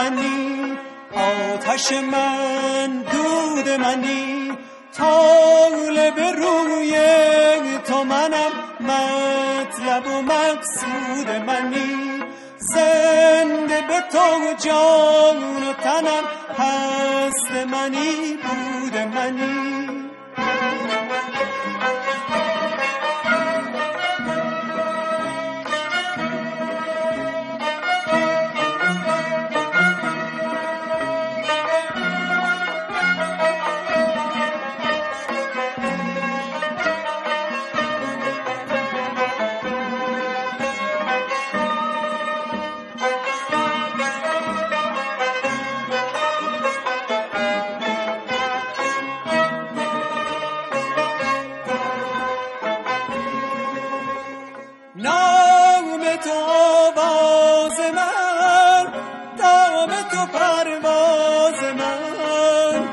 منی، آتش من دود منی، طالب روی تو منم، مطلب و مقصود منی، زنده به تو جان و تنم، هست منی بود منی. نام تو آواز من، دام تو پرواز من،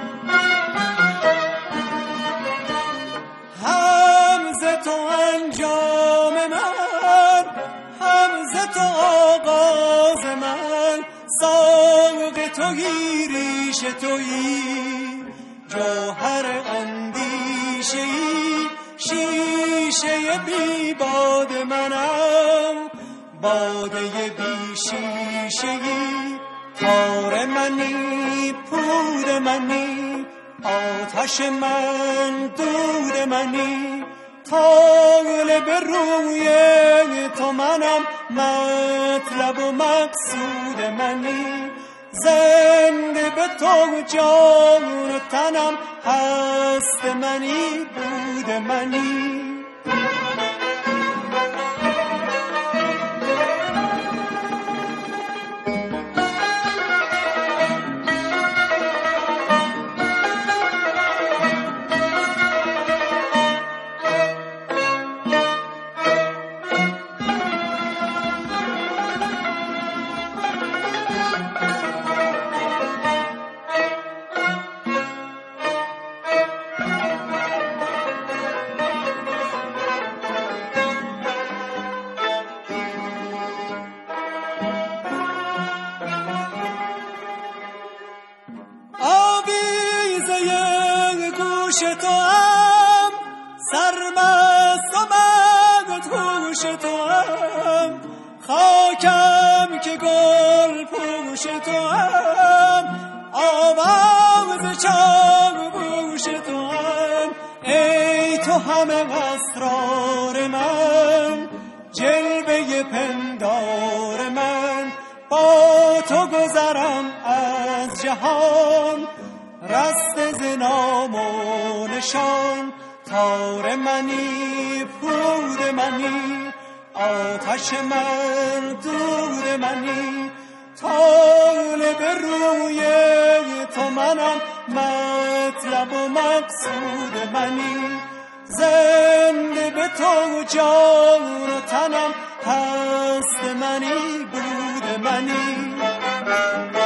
هم ز تو انجام من، هم ز تو آغاز من، ساق تویی ریش تویی، جوهر اندیشه‌ای، شیشه بی باد منم، باده بی شیشه‌ای، تار منی پود منی، آتش من دود منی، طالب روی تو منم، مطلب و مقصود منی، زنده به تو جان و تنم، هست منی بود منی. تو هم سرمست و مدهوش تو هم، خاکم که گل پوش تو هم، آواز چاوش تو هم، ای تو همه اسرار من، جلوه پندار من، با تو گذرم از جهان، رست ز نام و نشان، تار منی پود منی، آتش من دود منی، طالب روی تو منم، مطلب و مقصود منی، زنده به تو جان و تنم، هست منی بود منی.